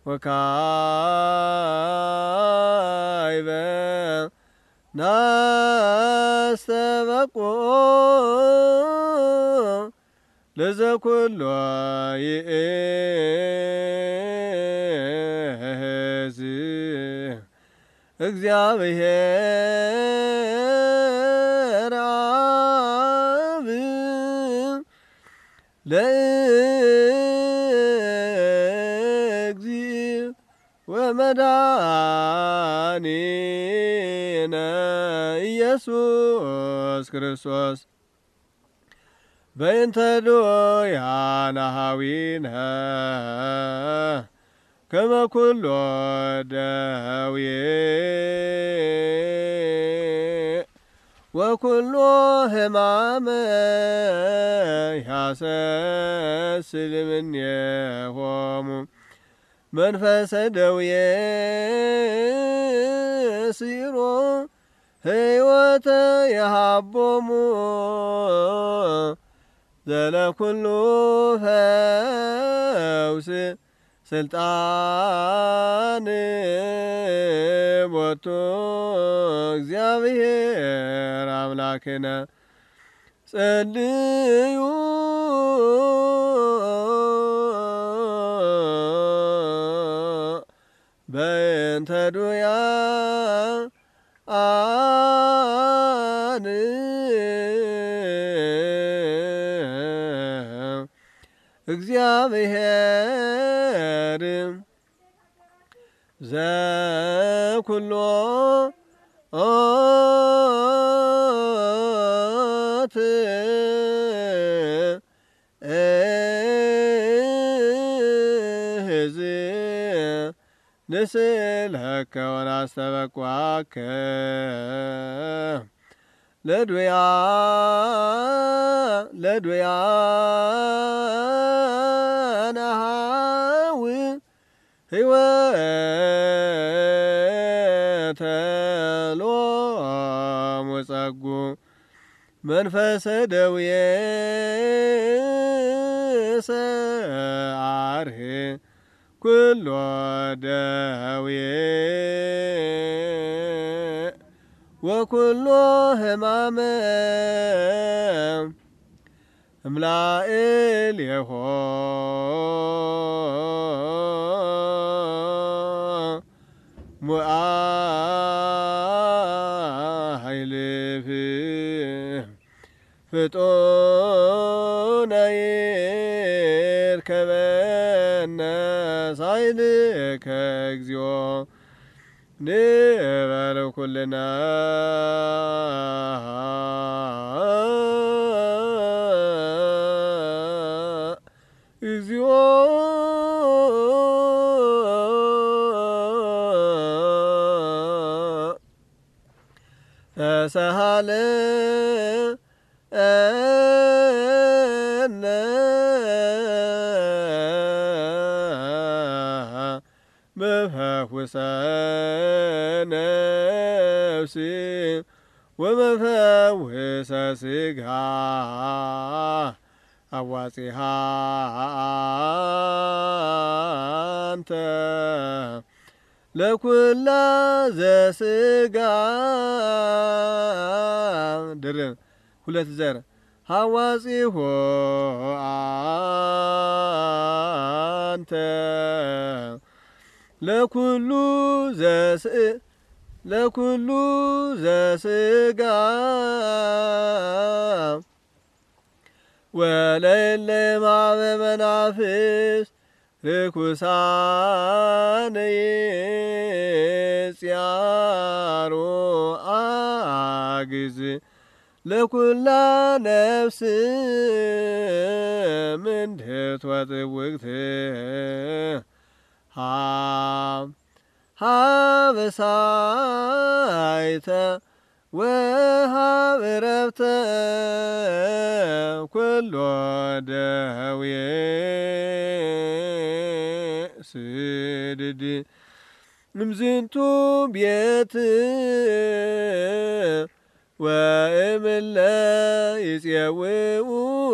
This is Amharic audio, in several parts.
ወካይበ ናስተበቆ ለዘኩሎ ይእዝ እግዚአብሔር አብ ለእግዚእ ወመድኃኒነ ኢየሱስ ክርስቶስ በእንተ ዶያነ ኀዊነ ከመ ኩሎ ደዌ ወኩሎ ሕማመ ያሰስል እምኔሆሙ መንፈሰ ደዌ ሲሮ ሕይወተ የሃቦሙ ዘለኩሉ ፈውስ ስልጣን ቦቱ እግዚአብሔር አምላክነ ጸልዩ በእንተ ዱያን እግዚአብሔር ዘኩሎ ትእዝ ንስእለከ ወናስተበቅዓከ ለዱያን አኀው ሕይወተ ሎሙ ጸጉ መንፈሰ ደዌ ሰዓርህ ኩሎ ደዌ ወኩሎ ሕማመ እምላእሌሆ ሙአ ኃይልፍ ፍጡነ ይርከበነ ሳይልከ እግዚኦ ንበል ኩልና እግዚኦ ተሳሃለነ መፈውሰ ነፍስ ወመፈውሰ ሥጋ አዋጺሃ አንተ ለኩላ ዘሥጋ ድርብ ሁለት ዘር ሐዋጺሆ አንተ ለኩሉ ዘሥጋ ወለእለ እምኀበ መናፍስት ርኩሳን ይጽያሩ አግዝ ለኩላ ነፍስ ምንድህት ወጥውግት ሀበሳይተ ወሀብ ዕረፍተ ኩሎ ደዌ ስድድ እምዝንቱ ቤት ወእምለ ይፄውኡ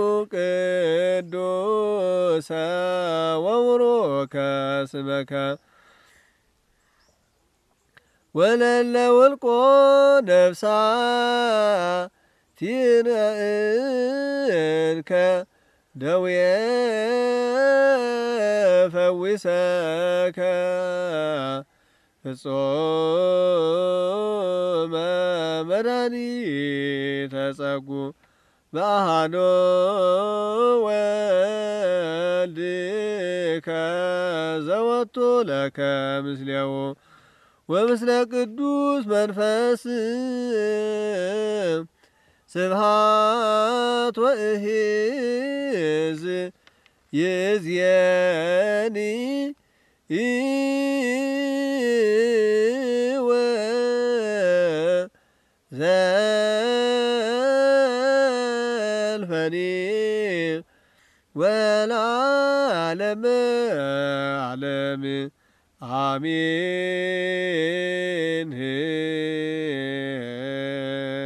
ቅዱሰ ወቡሩከ ስመከ ወለለ ውልቆ ነፍሳቲነ እንከ ደዌ ፈዊሰከ ፍጹመ መድኃኒተ ጸጉ በአሐዶ ወልድከ ዘወቱ ለከ ምስሌው ወምስለ ቅዱስ መንፈስ ስብሐት ወእሂዝ ይእዜኒ ወዘልፈኒ ወለዓለመ ዓለም አሜን።